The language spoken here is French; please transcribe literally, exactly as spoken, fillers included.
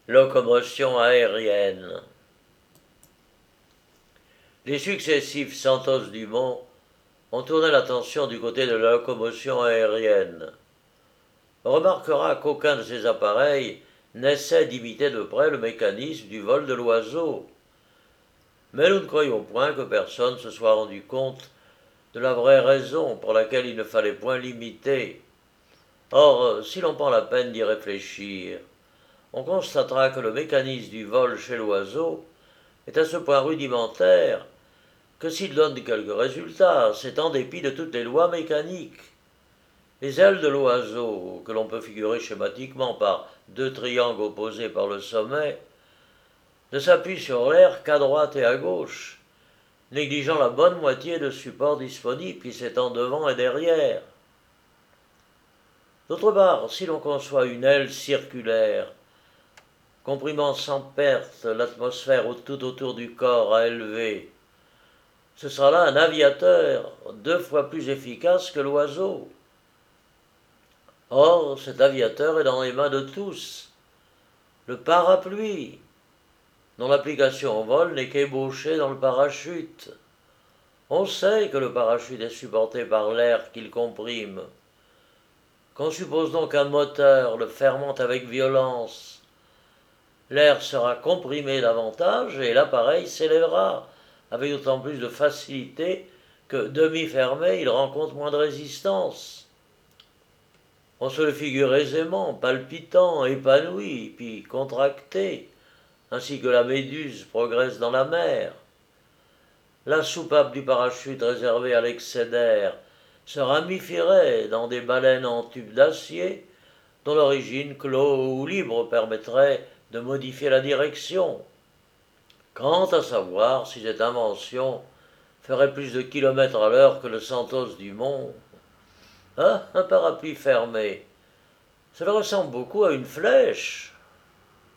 Locomotion aérienne. Les successifs Santos-Dumont ont tourné l'attention du côté de la locomotion aérienne. On remarquera qu'aucun de ces appareils n'essaie d'imiter de près le mécanisme du vol de l'oiseau. Mais nous ne croyons point que personne se soit rendu compte de la vraie raison pour laquelle il ne fallait point l'imiter. Or, si l'on prend la peine d'y réfléchir, on constatera que le mécanisme du vol chez l'oiseau est à ce point rudimentaire que s'il donne quelques résultats, c'est en dépit de toutes les lois mécaniques. Les ailes de l'oiseau, que l'on peut figurer schématiquement par deux triangles opposés par le sommet, ne s'appuient sur l'air qu'à droite et à gauche, négligeant la bonne moitié de supports disponibles qui s'étendent devant et derrière. D'autre part, si l'on conçoit une aile circulaire, comprimant sans perte l'atmosphère tout autour du corps à élever, ce sera là un aviateur deux fois plus efficace que l'oiseau. Or, cet aviateur est dans les mains de tous. Le parapluie, dont l'application au vol n'est qu'ébauchée dans le parachute. On sait que le parachute est supporté par l'air qu'il comprime. Qu'on suppose donc un moteur le fermente avec violence. L'air sera comprimé davantage et l'appareil s'élèvera avec d'autant plus de facilité que, demi-fermé, il rencontre moins de résistance. On se le figure aisément, palpitant, épanoui, puis contracté, ainsi que la méduse progresse dans la mer. La soupape du parachute réservée à l'excès d'air se ramifierait dans des baleines en tube d'acier, dont l'origine clos ou libre permettrait de modifier la direction. Quant à savoir si cette invention ferait plus de kilomètres à l'heure que le Santos-Dumont, ah, un parapluie fermé, cela ressemble beaucoup à une flèche.